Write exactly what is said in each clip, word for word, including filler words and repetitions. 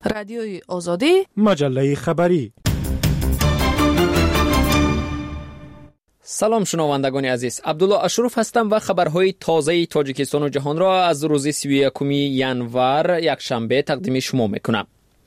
رادیوی آزادی، مجله خبری. سلام شنوندگان عزیز، عبدالله اشرف هستم و خبرهای تازه تاجیکستان و جهان را از روز سی و یکم ینور یک شنبه تقدیم شما میکنم.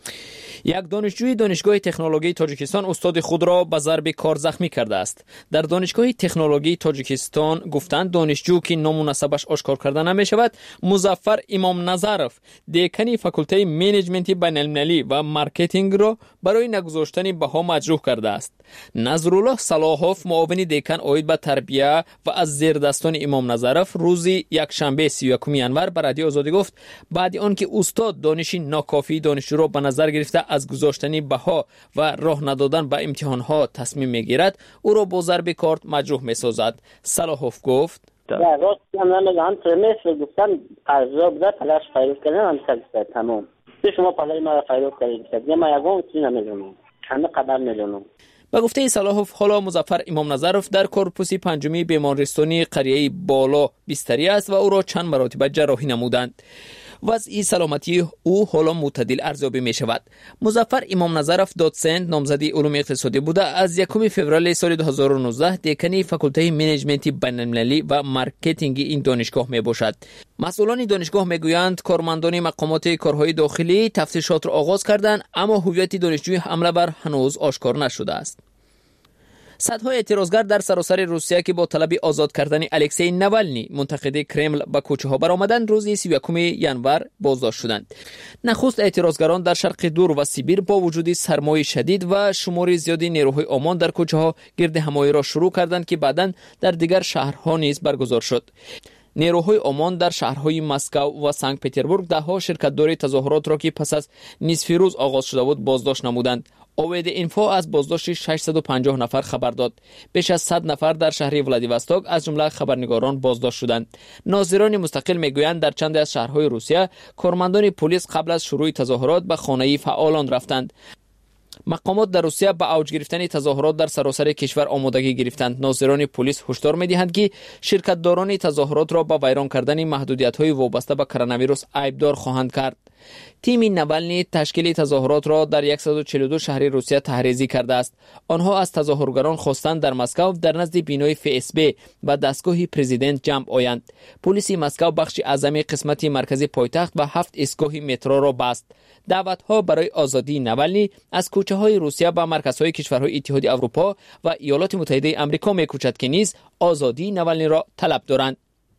یک دانشجوی دانشگاه تکنولوژی تاجیکستان استاد خود را به ضرب کار زخمی کرده است. در دانشگاه تکنولوژی تاجیکستان گفتند دانشجو که نام و نسبش آشکار کرده نمی شود، مظفر امام نظرف، دکان فاکولته منیجمنت بین‌المللی و مارکتینگ را برای نگذاشتن بها مجروح کرده است. نظرالله صلاحوف، معاون دکان عاید به تربیه و از زیر دستان امام نظرف، روز یک شنبه سی و یکم ینور به رادیو آزادی گفت بعد آنکه استاد دانش ناکافی دانشجو را به نظر گرفته از گذاشتن بها و راه ندادن به امتحانها تصمیم میگیرد، او را با ضرب کارت مجروح میسازد. صلاحوف گفت در راست هم نمیگم ترمیس گفتم قضا بوده تلاش فیروز کردن هم سکسته تمام به شما پلای ما فیروز کردید یا ما یکم چیز نمیدونم همه قدر میدونم. به گفته صلاحوف، حالا مظفر امام نظرف در کورپوس پنجمی بیمارستانی قریه بالا بستری است و او را چند مراتب جراحی نمودند. وضع سلامتی او حالا معتدل ارزیابی می شود. مظفر امام نظرف دادسند، نامزد علوم اقتصادی بوده، از یکم فوریه سال دو هزار و نوزده دکان فاکولته منیجمنت بین‌المللی و مارکتینگ این دانشگاه می باشد. مسئولان دانشگاه می گویند کارمندان مقامات کارهای داخلی تفتیشات را آغاز کردند، اما هویت دانشجوی حمله بر هنوز آشکار نشده است. صدها اعتراضگر در سراسر روسیه که با طلب آزاد کردن الکسی نوالنی منتقد کرمل به کوچه ها برآمدند، روز سی و یکم ینور بازداشت شدند. نخست اعتراضگران در شرق دور و سیبیر با وجود سرمای شدید و شمار زیادی نیروهای امان در کوچه ها گرد همایی را شروع کردند که بعداً در دیگر شهرها نیز برگزار شد. نیروهای امان در شهرهای مسکو و سنت پترزبورگ ده ها شرکت‌دار تظاهرات را که پس از نصف روز آغاز شده بود بازداشت نمودند. اوید اینفو از بازداشت ششصد و پنجاه نفر خبر داد. بیش از صد نفر در شهر ولادیواستوک از جمله خبرنگاران بازداشت شدند. ناظران مستقل میگویند در چند از شهرهای روسیه کارمندان پلیس قبل از شروع تظاهرات به خانه فعالان رفتند. مقامات در روسیه با اوج گرفتن تظاهرات در سراسر کشور آمادگی گرفتند. ناظران پلیس هشدار می‌دهند که شرکت‌داران تظاهرات را با ویران کردن محدودیت‌های وابسته به کرونا ویروس عیبدار خواهند کرد. تیم نوالنی تشکیل تظاهرات را در صد و چهل و دو شهر روسیه تحریزی کرده است. آنها از تظاهرگران خواستند در مسکو در نزد بینای اف اس بی و دستگاه پرزیدنت جمع آیند. پلیس مسکو بخش اعظم قسمت مرکزی پایتخت و هفت ایستگاه مترو را بست. دعوت‌ها برای آزادی نوالنی از کوچه‌های روسیه به مرکزهای کشورهای اتحادیه اروپا و ایالات متحده آمریکا می‌کوشد که نیز آزادی نوالنی را طلب دارند.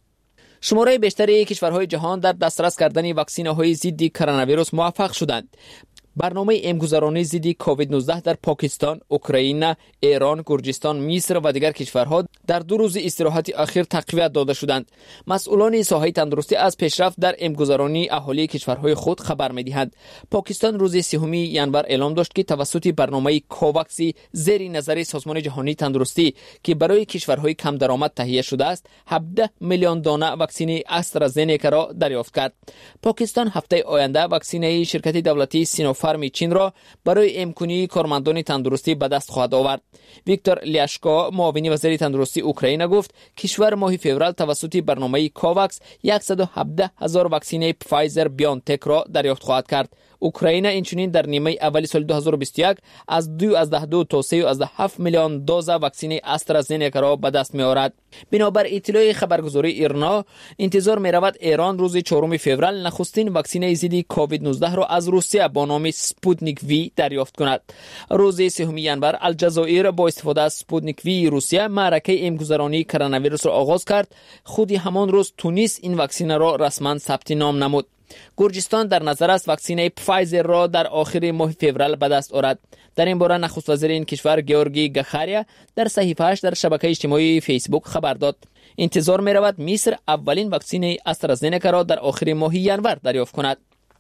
شماره بیشتری کشورهای جهان در دسترس کردن واکسین‌های ضد کرونا ویروس موفق شدند. برنامه امگذرانی ضد کووید نوزده در پاکستان، اوکراین، ایران، گرجستان، مصر و دیگر کشورها در دو روز استراحت اخیر تقویت داده شدند. مسئولان ساحه تندرستی از پیشرفت در امگذرانی اهالی کشورهای خود خبر می‌دهند. پاکستان روز سوم ینور اعلام داشت که توسط برنامه کوواکس زیر نظر سازمان جهانی تندرستی که برای کشورهای کم درآمد تهیه شده است، هفده میلیون دانه واکسن استرازنیکا را دریافت کرد. پاکستان هفته آینده واکسن شرکت دولتی سینوفارم چین را برای امکانی کارمندان تندرستی به دست خواهد آورد. ویکتور لیاشکا، معاون وزیر تندرستی اوکراین، گفت کشور ماه فوریه توسط برنامه کوواکس صد و هفده هزار واکسن فایزر بیونتک را دریافت خواهد کرد. اوکراین اینچنین در نیمه اول سال دو هزار و بیست و یک از دو از ده دو تا سه از ده هفت میلیون دوز واکسن استرازنیکا را به دست می‌آورد. بنابر اطلاع خبرگزاری ایرنا، انتظار می‌رود ایران روز چهارم فوریه نخستین واکسن ضد کووید نوزده را از روسیه با نام سپوتنیک وی دریافت کند. روز سوم ینور الجزایر با استفاده از سپوتنیک وی روسیه معرکه امگذرانی کرونا ویروس را آغاز کرد. خودی همان روز تونس این واکسن را رسما ثبت نام نمود. گرجستان در نظر است واکسن فایزر را در آخر ماه فوریه به دست آورد. در این باره نخست وزیر این کشور گیورگی گخاریا در صحیفه‌اش در شبکه اجتماعی فیسبوک خبر داد. انتظار می رود مصر اولین واکسن استرازنیکا را در آخر ماه ینور دریافت کند.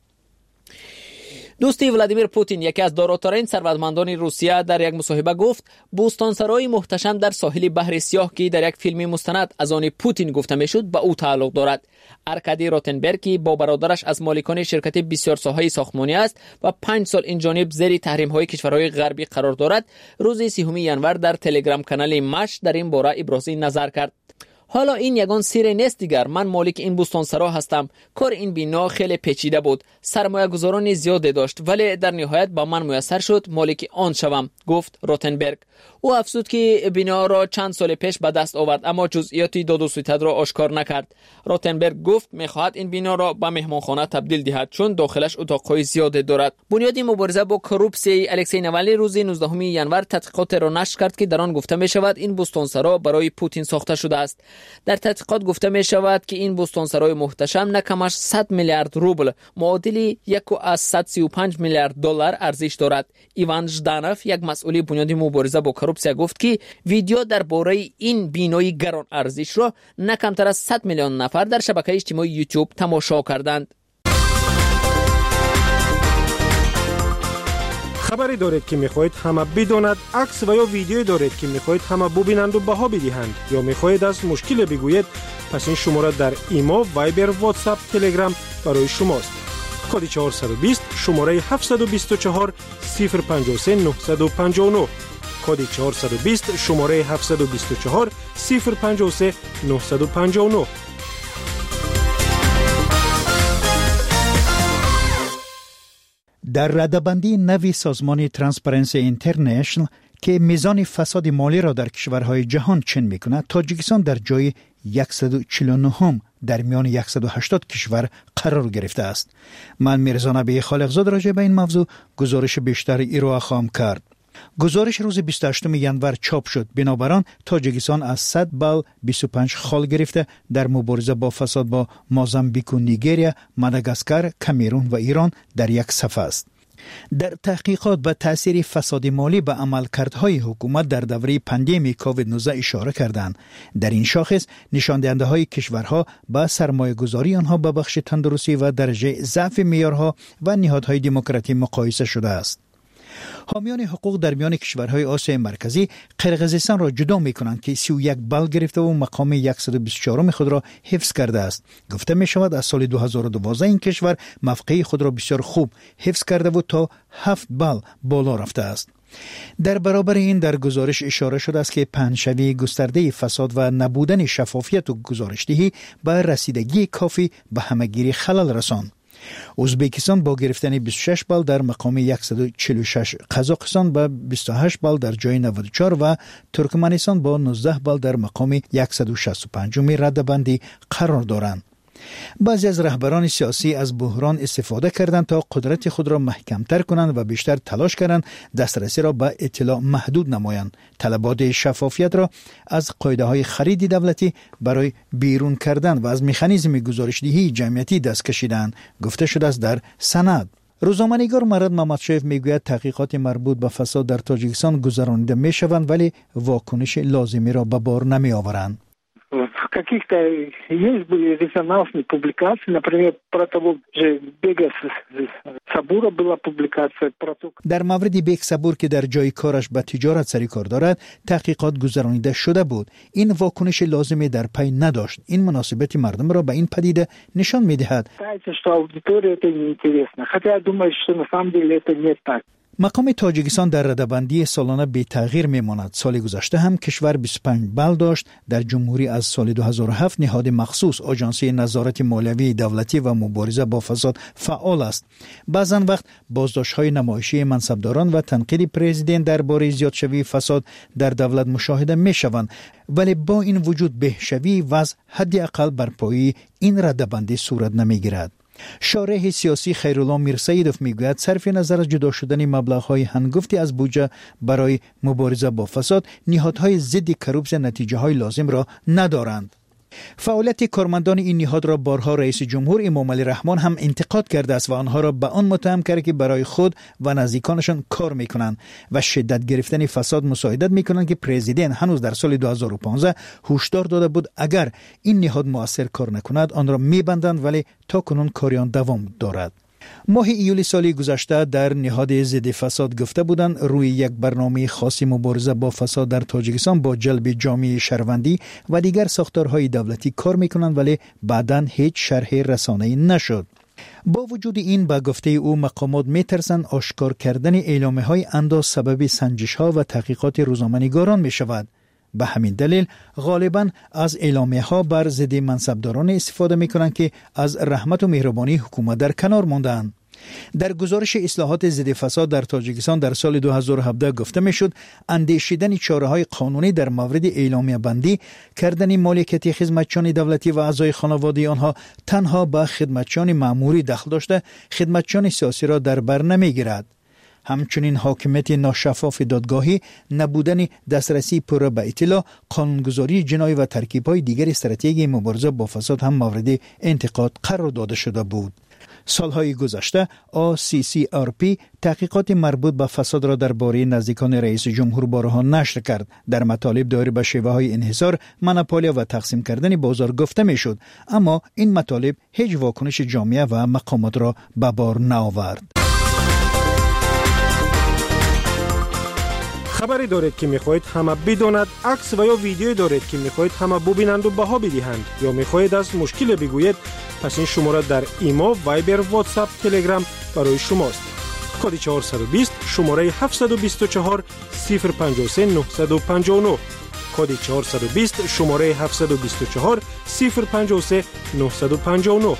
دوستی ولادیمیر پوتین، یکی از داراترین ثروتمندان روسیه، در یک مصاحبه گفت بوستانسرای محتشم در ساحل بحر سیاه که در یک فیلم مستند از آن پوتین گفته میشد به او تعلق دارد. ارکادی روتنبرگ که با برادرش از مالکان شرکت بسیار ساحه ساختمانی است و پنج سال این جانب زیر تحریم های کشورهای غربی قرار دارد، روز سوم ینور در تلگرام کانال مش در این باره ابراز نظر کرد. حالا این یگان سیر نیست دیگر. من مالک این بوستانسرا هستم. کار این بنا خیلی پیچیده بود. سرمایه گذاران زیادی داشت ولی در نهایت با من میسر شد مالک آن شوم، گفت روتنبرگ. او افزود که بنا را چند سال پیش به دست آورد اما جزئیات داد و ستد را آشکار نکرد. روتنبرگ گفت میخواهد این بنا را به مهمانخانه تبدیل دهد چون داخلش اتاقهای زیادی دارد. بنیاد مبارزه با کروپسی الکسی ناوالنی روز نوزدهم ژانویه تحقیقات را نشر کرد که در آن گفته می شود این بوستانسرا برای پوتین ساخته شده است. در تحقیقات گفته می شود که این بوستانسرای محتشم نکمش صد میلیارد روبل معادل یک و صد و سی و پنج میلیارد دلار ارزش دارد. ایوان ژدانوف یک مسئول بنیاد مبارزه با کروپسی گفت که ویدیو درباره این بینای گران ارزش را نه کمتر از صد میلیون نفر در شبکه اجتماعی یوتیوب تماشا کردند. خبری دارید که میخواهید همه بداند، عکس و یا ویدیویی دارید که میخواهید همه ببینند و بها بدهند یا میخواهید از مشکل بگویید، پس این شماره در ایما، وایبر، واتساپ، تلگرام برای شماست. کد چهارصد و بیست شماره هفتصد و بیست و چهار صفر پنجاه و سه نهصد و پنجاه و نه. کد چهارصد و بیست شماره هفتصد و بیست و چهار صفر پنجاه و سه نهصد و پنجاه و نه. در رده‌بندی نوی سازمان ترانسپرنسی اینترنشنال که میزان فساد مالی را در کشورهای جهان چین میکند، تاجیکستان در جای صد و چهل و نه در میان صد و هشتاد کشور قرار گرفته است. من میرزا نبی خالقزاد راجع به این موضوع گزارش بیشتر ایرا خواهم کرد. گزارش روز بیست و هشتم ژانویه چاپ شد. بنابراین تاجیکستان از صد بال بیست و پنج خال گرفته در مبارزه با فساد با موزامبیک و نیگریا، ماداگاسکار، کامرون و ایران در یک صف است. در تحقیقات به تأثیر فساد مالی به عملکردهای حکومت در دوره پاندمی کووید نوزده اشاره کردند. در این شاخص نشان دهنده های کشورها با سرمایه گذاری آنها به بخش تندرستی و درجه ضعف معیارها و نهادهای دموکراتی مقایسه شده است. حامیان حقوق در میان کشورهای آسیای مرکزی قرقیزستان را جدا می‌کنند که سی و یک بال گرفته و مقام صد و بیست و چهار خود را حفظ کرده است. گفته می شود از سال دو هزار و دوازده این کشور موقعی خود را بسیار خوب حفظ کرده و تا هفت بال بالا رفته است. در برابر این در گزارش اشاره شده است که پنه‌شوی گسترده فساد و نبودن شفافیت و گزارشدهی به رسیدگی کافی به همگیری خلل رساند. ازبکستان با گرفتن بیست و شش بال در مقام صد و چهل و شش، قزاقستان با بیست و هشت بال در جای نود و چهار و ترکمنستان با نوزده بال در مقام صد و شصت و پنج رده‌بندی قرار دارند. بعضی از رهبران سیاسی از بحران استفاده کردند تا قدرت خود را محکمتر کنند و بیشتر تلاش کردند دسترسی را به اطلاع محدود نمایند. طلبات شفافیت را از قاعده‌های خرید دولتی برای بیرون کردن و از مکانیزم گزارشدهی جمعیتی دست کشیدند، گفته شده است در سند. روزنامه‌نگار مراد محمدشایف میگوید تحقیقات مربوط به فساد در تاجیکستان گذرانیده میشوند ولی واکنش لازمی را به بار نمیآورند. В каких-то есть были резонансные публикации, например, про того же Бега Сабура была публикация про то. در مورد بیگ صبور که در جای کارش به تجارت سری کار دارد تحقیقات گذرانیده شده بود. این واکنش لازمی در پی نداشت. این مناسبت مردم را به این پدیده نشان می‌دهد. Что аудитория это неинтересно. Хотя я думаю, что на самом деле это не так. مقام تاجیکستان در رده‌بندی سالانه بی تغییر میماند. سال گذشته هم کشور بیست و پنج بال داشت. در جمهوری از سال دو هزار و هفت نهاد مخصوص آژانسی نظارت مالیوی دولتی و مبارزه با فساد فعال است. بعضن وقت بازداشت‌های نمایشی منصبداران و تنقید پرزیدنت درباره زیادشوی فساد در دولت مشاهده می‌شوند، ولی با این وجود بهشوی وضع حداقل بر پایه این رده‌بندی صورت نمی‌گیرد. شارح سیاسی خیرالله میرسیدوف میگوید صرف نظر از جدا شدن مبلغ‌های هنگفتی از بودجه برای مبارزه با فساد، نهادهای ضد کروپسی نتیجه‌های لازم را ندارند. فعالیت کارمندان این نهاد را بارها رئیس جمهور امام علی رحمان هم انتقاد کرده است و آنها را به آن متهم کرده که برای خود و نزدیکانشان کار میکنند و شدت گرفتن فساد مساعدت میکنند که پرزیدنت هنوز در سال دو هزار و پانزده هشدار داده بود اگر این نهاد مؤثر کار نکند آن را میبندند، ولی تا کنون کار آن دوام دارد. ماه ایولی سالی گذشته در نهاد ضد فساد گفته بودند روی یک برنامه خاصی مبارزه با فساد در تاجیکستان با جلب جامعه شهروندی و دیگر ساختارهای دولتی کار میکنند، ولی بعداً هیچ شرح رسانه‌ای نشد. با وجود این به گفته او مقامات میترسند آشکار کردن اعلامیه‌های انداز سبب سنجش‌ها و تحقیقات روزنامه‌نگاران میشود. به همین دلیل غالباً از اعلامیه ها بر ضد منصبداران استفاده می کنند که از رحمت و مهربانی حکومت در کنار ماندند. در گزارش اصلاحات ضد فساد در تاجیکستان در سال دو هزار و هفده گفته می شد اندیشیدن چاره‌های قانونی در مورد اعلامیه بندی کردن مالکیت خدمتچیان دولتی و اعضای خانواده آنها تنها به خدمتچیان مأموری دخل داشته خدمتچیان سیاسی را در بر نمیگیرد. همچنین حاکمیت ناشفاف دادگاهی، نبودن دسترسی پوره به اطلاع، قانونگذاری جنایی و ترکیب‌های دیگر استراتژی مبارزه با فساد هم مورد انتقاد قرار داده شده بود. سالهای گذشته آ سی سی آر پی تحقیقات مربوط به فساد را درباره نزدیکان رئیس جمهور بارها نشر کرد. در مطالب دایر به شیوه‌های انحصار، مونوپولیا و تقسیم کردن بازار گفته میشد، اما این مطالب هیچ واکنش جامعه و مقامات را به بار نآورد. خبری دارید که میخواهید همه بداند، عکس و یا ویدیویی دارید که میخواهید همه ببینند و بها بدهند، یا میخواهید از مشکل بگویید، پس این شماره در ایمو، وایبر، واتساپ، تلگرام برای شماست. کد چهارصد و بیست شماره هفتصد و بیست و چهار صفر پنجاه و سه نهصد و پنجاه و نه. کد چهارصد و بیست شماره هفتصد و بیست و چهار صفر پنجاه و سه نهصد و پنجاه و نه.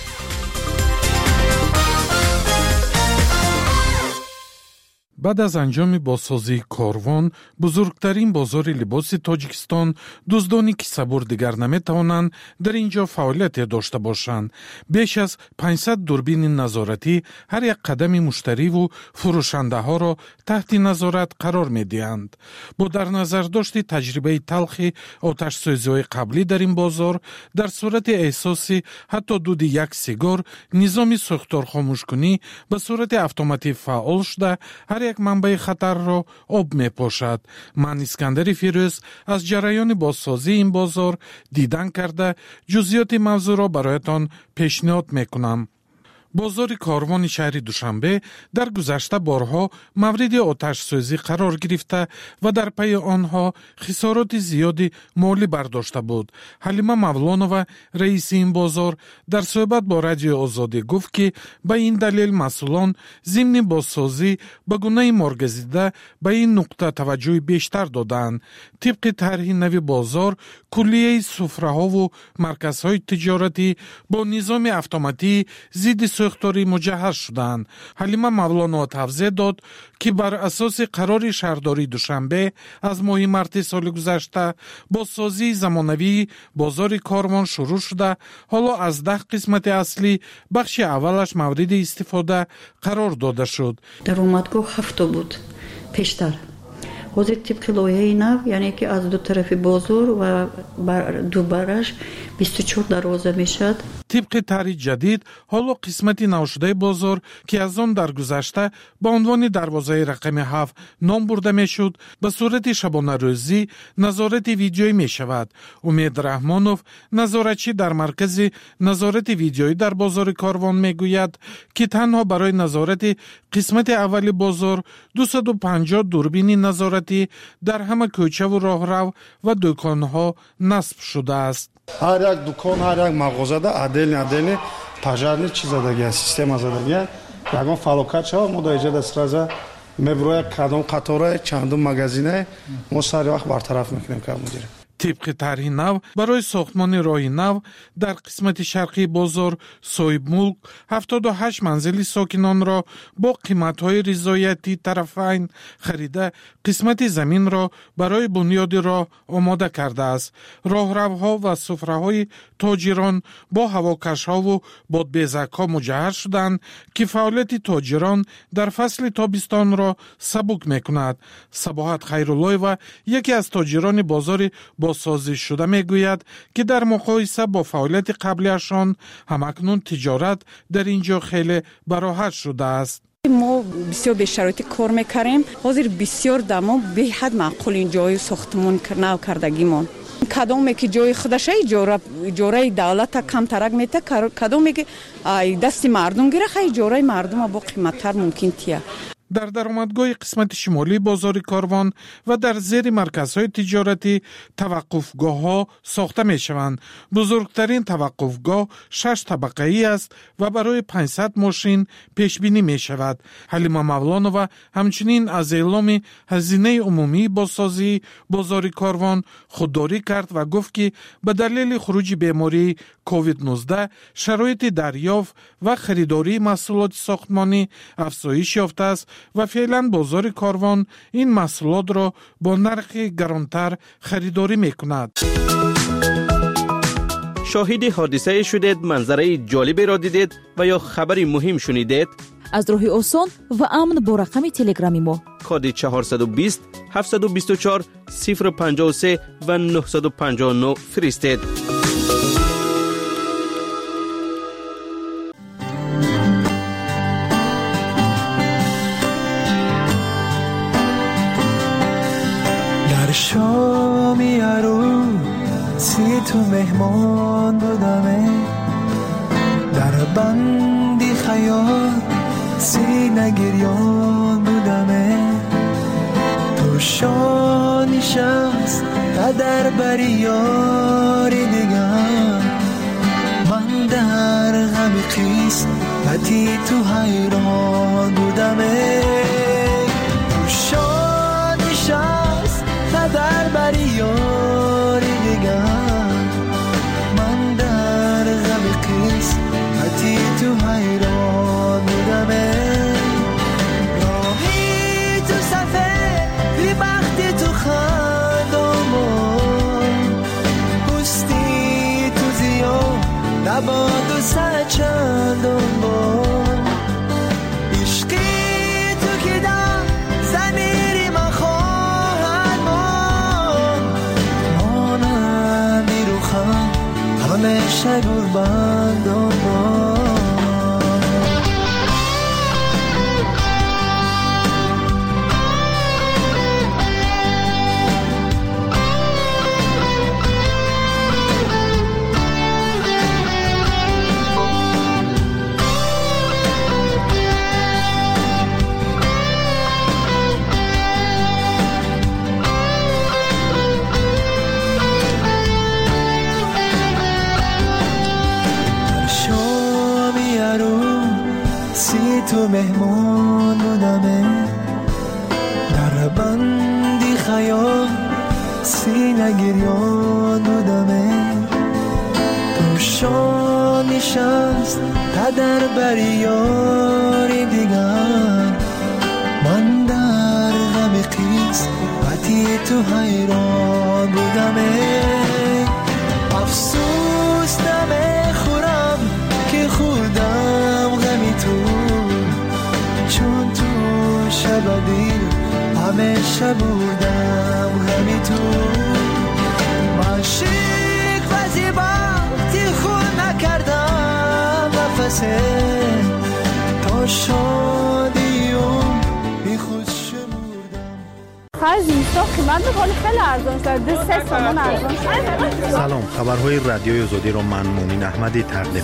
بعد از انجام بازسازی کاروان، بزرگترین بازار لباس تاجیکستان، دزدانی که صبور دیگر نمیتوانند در اینجا فعالیت داشته باشند. بیش از پانصد دوربین نظارتی هر یک قدم مشتری و فروشنده ها را تحت نظارت قرار میدهند. با در نظر داشت تجربه تلخ آتش سوزی های قبلی در این بازار، در صورت احساس حتی دود یک سیگار، نظام سوختار خاموش کنی به صورت اتوماتیک فعال شده هر یک منبع خطر را آب می پاشد. من اسکندر فیروز از جریان بازسازی این بازار دیدن کرده جزئیات موضوع را برایتان پیشنهاد می کنم. بازار کاروان شهر دوشنبه در گذشته بارها مورد آتش سوزی قرار گرفته و در پی آنها خسارات زیادی مالی برداشته بود. حلیمه مولانова رئیس این بازار در صحبت با رادیو آزادی گفت که به این دلیل مسئولان ضمن بازسازی به گونه مارگزیده به این نقطه توجه بیشتر دادند. طبق طرح نوی بازار کلیه سفره‌ها و مرکزهای تجارتی با نظام اتوماتیک ضد سوختاری مجهز شدند. حلیمه مولانова توضیح داد که بر اساس قرار شهرداری دوشنبه از ماه مارت سال گذشته بازسازی زمانوی بازار کاروان شروع شده. حالا از ده قسمت اصلی بخش اولش مورد استفاده قرار داده شد. در اومدگاه هفت بود پیشتر. حاضر طبق لایحه نو یعنی که از دو طرف بازار و بر دو برش بیست و چهار دروازه میشد. طبق طرح جدید حالا قسمت نو شده بازار که از آن در گذشته با عنوان دروازه رقم هفت نام برده میشد به صورت شبانه روزی نظارت ویدیویی می شود. امید رحمانوف نظارتچی در مرکز نظارت ویدیویی در بازار کاروان میگوید که تنها برای نظارت قسمت اول بازار دویست و پنجاه دوربین نظارتی در همه کوچه و راهرو و دکانها نصب شده است. هر یک دکان، هر یک مغازه دا عدل عدل پاژارنی چیز دادگی سیستم دادگی یگان فالوکات شو ما دا ایجاد سرازا مبروی کدام قطاره چندم مغازینه ما سر وقت برطرف میکنیم که مدیر. طبق طرح نو برای ساختمان راه نو در قسمت شرقی بازار صاحب ملک هفتاد و هشت منزل ساکنان را با قیمت‌های رضایتی طرفین خریده قسمت زمین را برای بنیاد راه آماده کرده است. راهروها و سفره‌های تاجران با هواکش‌ها و بادبزک‌ها مجهز شدند که فعالیت تاجران در فصل تابستان را سبک می‌کند. صباحت خیرالله‌ای یکی از تاجران بازار بازسازی شده میگوید که در مقایسه با فعالیت قبلیشان همکنون تجارت در اینجا خیلی براحت شده است. ما بسیار به شرایط کار میکردیم. حاضر بسیار دما به حد معقول این جای ساختمان نو کردگیمون. کدومی که جای خودشه اجاره اجاره دولت کم ترک میته، کدومی که دست مردم گیره خیلی اجاره مردم با قیمت‌تر ممکن تیه. در درآمدگاه قسمت شمالی بازار کاروان و در زیر مرکزهای تجارتی توقفگاه‌ها ساخته می‌شوند. بزرگترین توقفگاه شش طبقه‌ای است و برای پانصد ماشین پیش بینی می‌شود. حلیمه مولانова همچنین از اعلام هزینه عمومی بازسازی بازار کاروان خودداری کرد و گفت که به دلیل خروج بیماری کووید نوزده شرایط دریافت و خریداری محصولات ساختمانی افزایش یافته است و فعلا بازار کاروان این محصولات را با نرخ گرانتر خریداری میکند. شاهد حادثه شدید، منظره جالبی را دیدید و یا خبری مهم شنیدید؟ از راه آسان و امن با رقم تلگرامی ما کد چهارصد و بیست هفتصد و بیست و چهار صفر پنجاه و سه و نهصد و پنجاه و نه فرستید. در شامی عروسی تو مهمان بودمه، در بندی خیال سینه گریان بودمه، تو شانی شمس و در بری یاری دیگر، من در غم خیس بطی تو حیران بودمه، تو شانی شمس و در بری یاری دیگر، من در غم خیس بطی تو حیران بودمه، راهی تو صفه بی بختی تو خندامون، پستی تو زیاد نباد و سر چندان بار، عشقی تو که دم زمیری من خواهد مان، مانمی رو خم همیشه گربندان بار. تو مهمان بودمه، در بندی خیال سینه گریان بودمه، تو شانی شمس تا در بری یاری دیگر، من در غم خیس بطی تو حیران بودمه، افسوس نمی خورم که خوردم غمی تو، چون تو شب دیر همیشه بودم غمی تو، من شیک و زیبا تی خود نکردم نفسه، تا شادی اون بی خود شمردم. خرج اینستا قیمت بخوالی خیلی ارزان شد، دو سه سامان ارزان شد. سلام، خبرهای رادیوی آزادی را من مومین احمدی تقدیم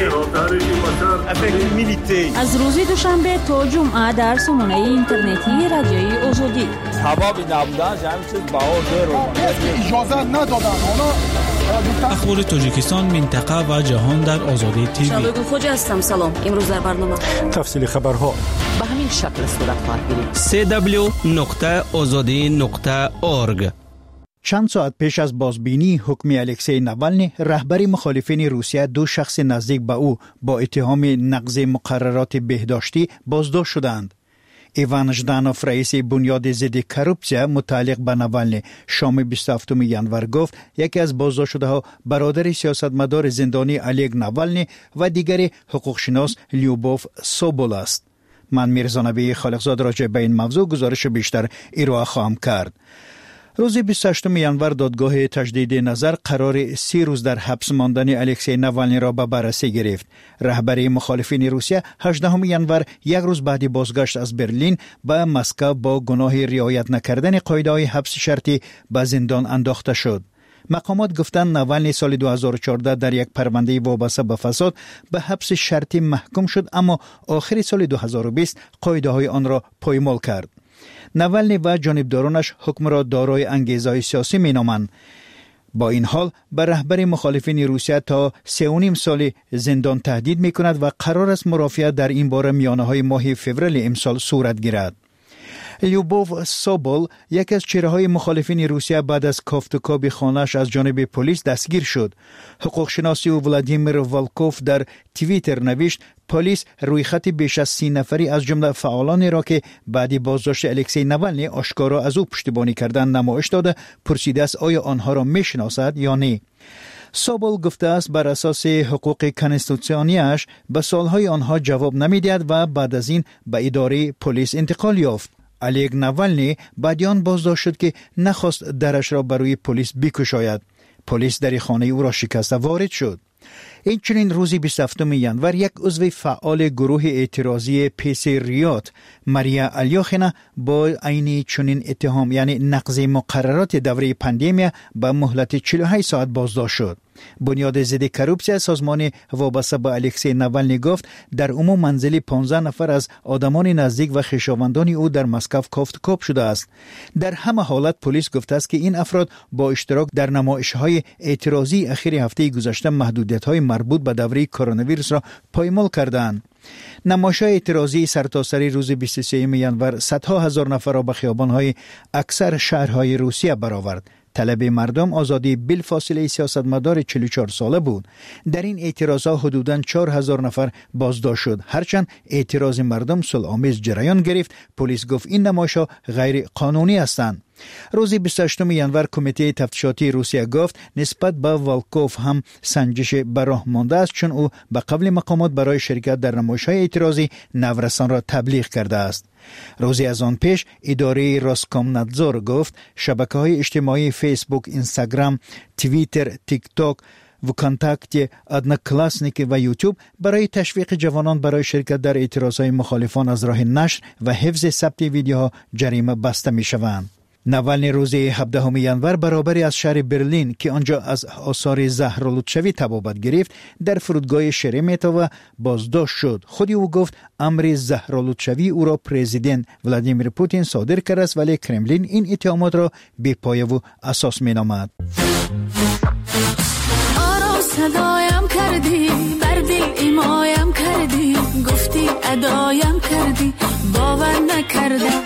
می‌کنم. از روز دوشنبه تا جمعه در سامانه اینترنتی رادیوی آزادی. حبابی نبودن جمع چیز بها زیرو اجازه ندادن. اخبار تاجیکستان، منطقه و جهان در آزادی تیوی. شالوگو خوجا هستم. سلام. امروز در برنامه تفصیل خبرها به همین شکل صورت خواهد گرفت. سی دبلیو نقطه آزادی نقطه اورگ. چند ساعت پیش از بازبینی حکم الکسی ناوالنی، رهبر مخالفین روسیه، دو شخص نزدیک به او با اتهام نقض مقررات بهداشتی بازداشت شدند. ایوان ژدانوف، رئیس بنیاد ضد کروپسیا متعلق به ناوالنی، شام بیست و هفتم ژانویه گفت یکی از بازداشت شده ها برادر سیاستمدار زندانی الگ ناوالنی و دیگر حقوقشناس لیوبوف سوبول است. من میرزا نبی خالقزاد راجع به این موضوع گزارش بیشتر ارائه خواهم کرد. روز بیست و هشتم ژانویه دادگاه تجدید نظر قرار سی روز در حبس ماندن الکسی ناوالنی را به بررسی گرفت. رهبر مخالفین روسیه هجدهم ژانویه یک روز بعد بازگشت از برلین به مسکو با گناه رعایت نکردن قاعده‌های حبس شرطی به زندان انداخته شد. مقامات گفتند ناولنی سال دو هزار و چهارده در یک پرونده وابسته به فساد به حبس شرطی محکوم شد، اما آخر سال دو هزار و بیست قاعده های آن را پایمال کرد. ناولنی و جانبدارانش حکم را دارای انگیزه‌های سیاسی مینامند. با این حال به رهبر مخالفین روسیه تا سه و نیم سال زندان تهدید می کند و قرار است مرافعه در این باره میانه های ماه فوریه امسال صورت گیرد. لیوبوف سوبول، یک از چهره‌های مخالفین روسیه، بعد از کافتوکاب خانه‌اش از جانب پلیس دستگیر شد. حقوق شناسی و ولادیمیر والکوف در توییتر نوشت پلیس روی خط بیش از سی نفری از جمله فعالانی را که بعد بازداشت الکسی ناولنی آشکارا از او پشتیبانی کردن نمایش داده، پرسیده است آیا آنها را میشناسد یا نه. سوبول گفته است بر اساس حقوق کنستیتوسیونیش به سالهای آنها جواب نمیدهد و بعد از این به اداره پلیس انتقال یافت. الکسی ناولنی بعد آن بازداشت شد که نخواست درش را برای پلیس بکشاید. پلیس در خانه او را شکسته وارد شد. این چنین روزی بیست و هفتم ژانویه یک عضو فعال گروه اعتراضی پیس ریات، ماریا الیاخینا، با عین چنین اتهام یعنی نقض مقررات دوره پاندمیا به مهلت چهل و هشت ساعت بازداشت شد. بنیاد ضد کروپسیا سازمان وابسته به الکسی ناولنی گفت در عموم منزل پانزده نفر از آدمان نزدیک و خویشاوندان او در مسکو کافتوکاب شده است. در همه حالت پلیس گفته است که این افراد با اشتراک در نمایش‌های اعتراضی اخیر هفته گذشته محدودیت‌های مربوط به دوره کرونا ویروس را پایمال کردند. نمایش‌های اعتراضی سرتاسر روز بیست و سوم ژانویه صدها هزار نفر را به خیابان‌های اکثر شهرهای روسیه برآورد. طلب مردم آزادی بلافاصله سیاستمدار چهل و چهار ساله بود. در این اعتراضات حدوداً چهار هزار نفر بازداشت شد. هرچند اعتراض مردم صلح‌آمیز جریان گرفت، پلیس گفت این نمایش‌ها غیر قانونی هستند. روز بیست و هشتم ژانویه کمیته تفتیشاتی روسیه گفت نسبت به والکوف هم سنجش به راه مانده است، چون او به قبل مقامات برای شرکت در نمایش‌های اعتراضی نورسان را تبلیغ کرده است. روزی از آن پیش اداره روسکومنادزور گفت شبکه‌های اجتماعی فیسبوک، اینستاگرام، توییتر، تیک تاک، وکانتاکت، ادناکلاسنیک و یوتیوب برای تشویق جوانان برای شرکت در اعتراضهای مخالفان از راه نشر و حفظ ثبت ویدیوها جریمه بسته می‌شوند. ناولنی روز هفدهم ژانویه برابری از شهر برلین که آنجا از آثار زهرآلودشوی تبابت گرفت در فرودگاه شرمتو بازداشت شد. خودی او گفت امر زهرآلودشوی او را پرزیدنت ولادیمیر پوتین صادر کرده است، ولی کرملین این اتهامات را بی‌پایه و اساس می‌نامد. آرام صدایم کردی، بر دل ایمایم کردی، گفتی ادایم کردی، باور نکردم.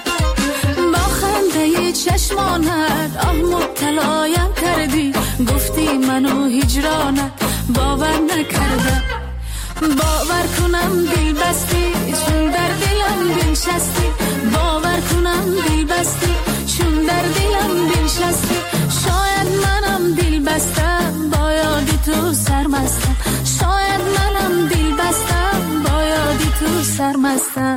چشمانت آه مبتلایم کردی، گفتی منو هجرانت باور نکردم. باور کنم دل بستی چون در دلم بنشستی، باور کنم دل بستی چون در دلم بنشستی. شاید منم دل بستم با یاد تو سرمستم، شاید منم دل بستم با یاد تو سرمستم.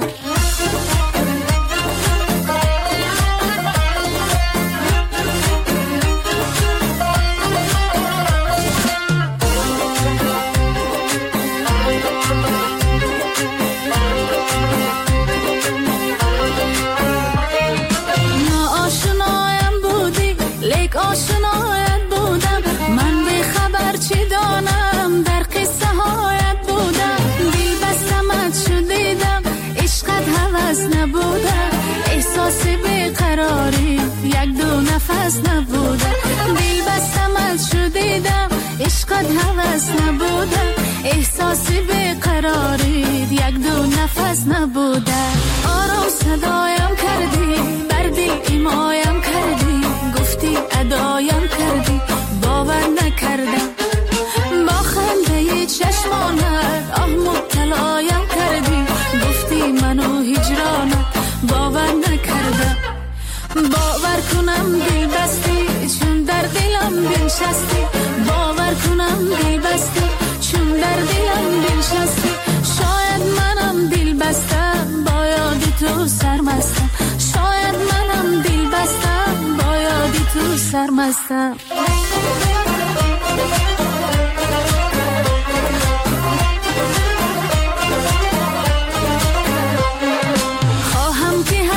نفس نبوده دل بستمت شدیدم، عشقت هوس نبوده، احساسی بیقرارید یک دو نفس نبوده. آرام صدایم کردی، بر دل ایمایم کردی، گفتی ادایم کردی، باور نکردم. با خنده چشمانت آه مبتلایم کردی، گفتی منو هجرانت باور نکردم. باور کنم دل بستی چون در دلم بنشستی، باور کنم دل بستی چون در دلم بنشستی. شاید منم دل بستم با یاد تو سرمستم، شاید منم دل بستم با یاد تو سرمستم.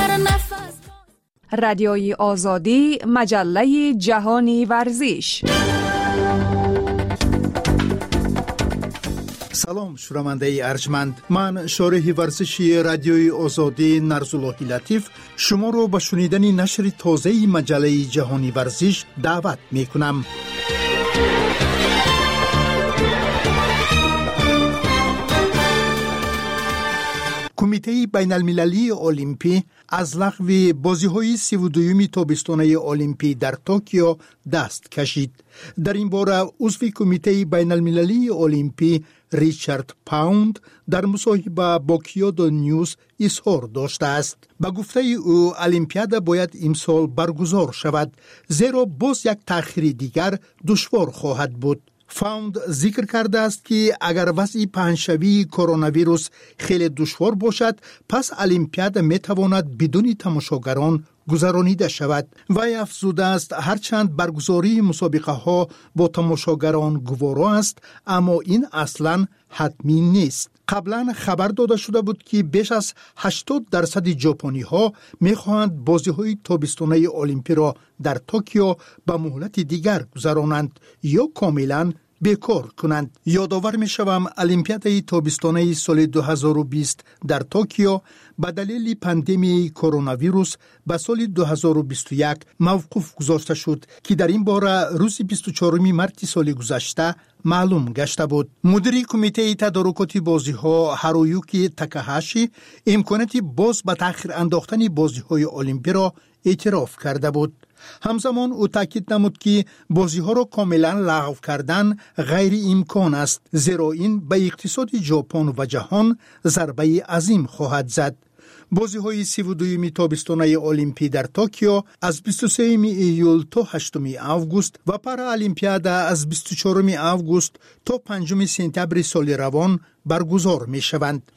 رادیوی آزادی، مجله جهانی ورزش. سلام شنونده ارجمند، من شارح ورزشی رادیوی آزادی نرزاللهی لطیف شما رو به شنیدن نشر تازه مجله جهانی ورزش دعوت می کنم. کمیته بین المللی المپی از لغو بازی‌های سی و دوم تابستانه المپی در توکیو دست کشید. در این باره عضو کمیته بین المللی المپی ریچارد پاوند در مصاحبه با کیودو نیوز اظهار داشته است. به گفته او المپیاد باید امسال برگزار شود، زیرا باز یک تأخیر دیگر دشوار خواهد بود. فاوند ذکر کرده است که اگر وضع پنهشوی کرونا ویروس خیلی دشوار باشد، پس المپیاد می تواند بدون تماشاگران گذرانیده شود. وی افزوده است هرچند برگزاری مسابقه ها با تماشاگران گوارا است، اما این اصلا حتمی نیست. قبلا خبر داده شده بود که بیش از هشتاد درصد ژاپنی ها می خواهند بازی های تابستانه المپی را در توکیو به مهلت دیگر گذرانند یا کاملا بیکار کنند. یادآور می شوم المپیاد تابستانه سال دو هزار و بیست در توکیو به دلیل پاندمی کرونا ویروس به سال دو هزار و بیست و یک موقوف گذاشته شد که در این باره روز بیست و چهارم مارس سال گذشته معلوم گشته بود. مدیر کمیته تدارکات بازی ها هارویوکی تاکاهاشی امکانات باز به تأخیر انداختن بازی های المپی را اعتراف کرده بود. همزمان او تاکید نمود که بازی ها را کاملا لغو کردن غیر امکان است، زیرا این به اقتصاد ژاپن و جهان ضربه عظیم خواهد زد. بازی های سی و دوم تابستانه المپی در توکیو از بیست و سوم ایول تا هشتم آگوست و پارا المپیادا از بیست و چهارم آگوست تا پنجم سپتامبر سال روان برگزار می شوند.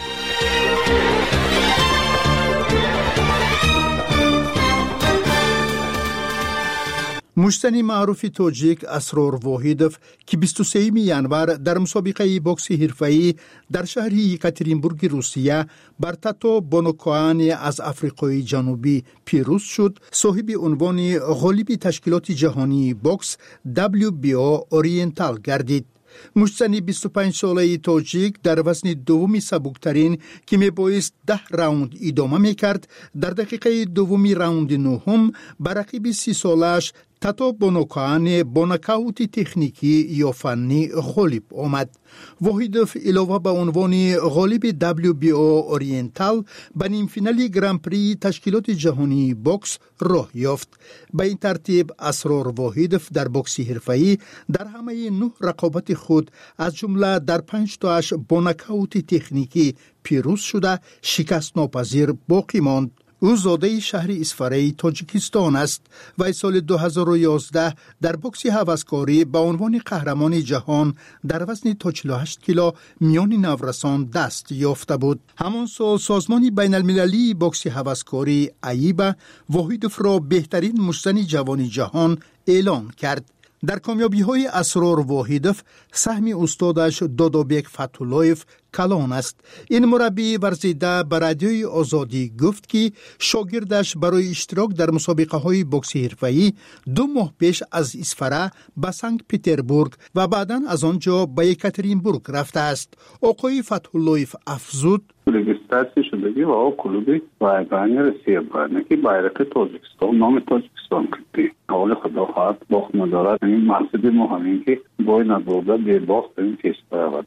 مشتنی معروف تاجیک اسرار واحدوف که بیست و سوم ژانویه در مسابقه بوکس حرفه‌ای در شهر یکاترینبورگ روسیه بر تاتو بونوکوان از آفریقای جنوبی پیروز شد، صاحب عنوان غالب تشکیلات جهانی بوکس دبلیو بی او اورینتال گردید. مشتنی بیست و پنج ساله تاجیک در وزن دومی سبکترین که می بایست ده راوند ادامه می کرد، در دقیقه دومی راوند نهم بر رقیب سی سالش تاتو بونوکوان با نکاوت تکنیکی یا فنی غالب آمد. واحدوف علاوه به عنوان غالب دبلیو بی او اورینتال به نیم فینال گران پری تشکیلات جهانی بوکس راه یافت. به این ترتیب اسرار واحدوف در بوکس حرفه‌ای در همه نه رقابت خود از جمله در پنج تاش با نکاوت تکنیکی پیروز شده شکست ناپذیر باقی ماند. او زاده شهر اسفاره تاجیکستان است و سال دو هزار و یازده در بوکس هوسکاری به عنوان قهرمان جهان در وزن تا چهل و هشت کیلو میان نورسان دست یافته بود. همان سال سازمان بین المللی بوکس هوسکاری ایبا واحدوف را بهترین مشتنی جوان جهان اعلام کرد. در کامیابی های اسرار واحدوف سهم استادش دادابک فتولایف کلان است. این مربی ورزیده به رادیوی آزادی گفت که شاگردش برای اشتراک در مسابقه های بوکس حرفه‌ای دو ماه پیش از اسفره به سنت پترزبورگ و بعداً از آنجا به یکاترینبورگ رفته است. آقای فتولایف افزود رجیستراسی شدگی و او کلوبی رایگانی رسیه برنه که بایرق تاجیکستان نام تاجیکستان کردی. اول خدا خواهد باخت ندارد. این مقصد ما همین که بای ندارده بیر باخت این تیست برود.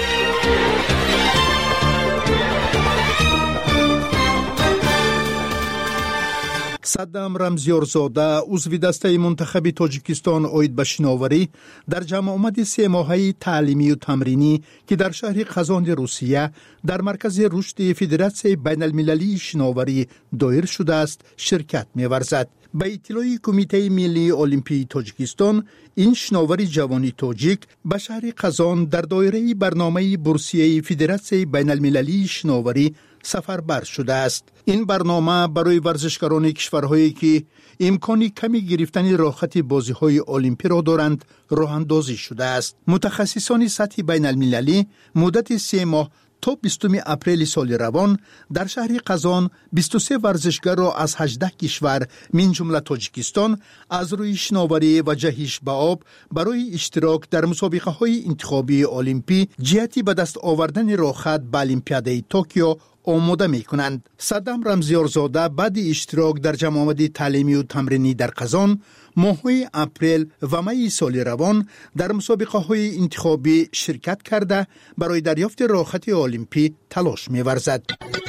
صدام رمزیارزاده عضو دسته منتخب تاجیکستان اوید به شناوری در جمع آمد سه ماهه تعلیمی و تمرینی که در شهر قزان روسیه در مرکز رشد فدراسیون بین المللی شناوری دایر شده است شرکت می‌ورزد. به اطلاع کمیته ملی المپی تاجیکستان، این شناور جوانی تاجیک به شهر قزان در دایره برنامه بورسیه فدراسیون بین المللی شناوری سفربر شده است. این برنامه برای ورزشکاران کشورهایی که امکانی کمی گرفتن راحت بازی‌های المپی را دارند راه اندازی شده است. متخصصان سطح بین المللی مدت سه ماه تا بیستم اپریل سال روان در شهر قزان بیست و سه ورزشگر را از هجده کشور من جمله تاجیکستان از روی شناوری و جهش به آب برای اشتراک در مسابقه های انتخابی المپی جهتی به دست آوردن راهخط به المپیاد توکیو آماده می کنند. صدام رمزیارزاده بعد اشتراک در جمع آمد تعلیمی و تمرینی در قزان ماه‌های اپریل و می سال روان در مسابقه های انتخابی شرکت کرده برای دریافت راهخط المپی تلاش می ورزد.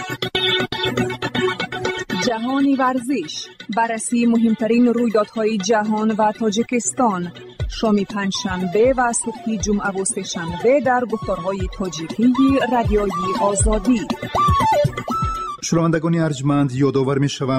جهانی ورزش، بررسی مهمترین رویدادهای جهان و تاجیکستان، شام پنجشنبه و صبح جمعه و سه‌شنبه در گفتارهای تاجیکی رادیوی آزادی. شنوندگان ارجمند، یادآور می‌شوم